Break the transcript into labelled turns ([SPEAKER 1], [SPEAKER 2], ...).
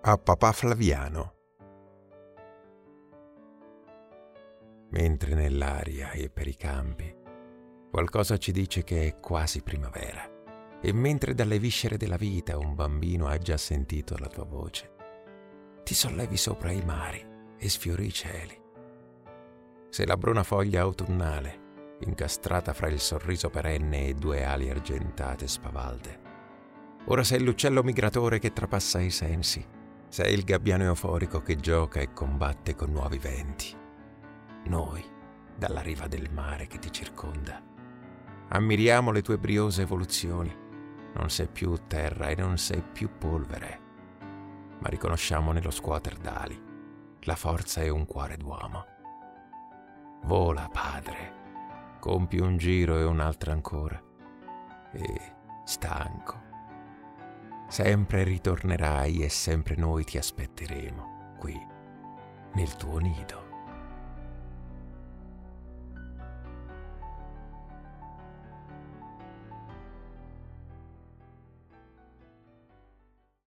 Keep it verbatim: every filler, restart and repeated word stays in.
[SPEAKER 1] a papà Flaviano. Mentre nell'aria e per i campi qualcosa ci dice che è quasi primavera, e mentre dalle viscere della vita un bambino ha già sentito la tua voce, ti sollevi sopra i mari e sfiori i cieli. Sei la bruna foglia autunnale, incastrata fra il sorriso perenne e due ali argentate spavalde. Ora sei l'uccello migratore che trapassa i sensi, sei il gabbiano euforico che gioca e combatte con nuovi venti. Noi, dalla riva del mare che ti circonda, ammiriamo le tue briose evoluzioni. Non sei più terra e non sei più polvere, ma riconosciamo nello scuoter d'ali la forza e un cuore d'uomo. Vola, padre, compi un giro e un altro ancora, e, stanco, sempre ritornerai e sempre noi ti aspetteremo qui, nel tuo nido.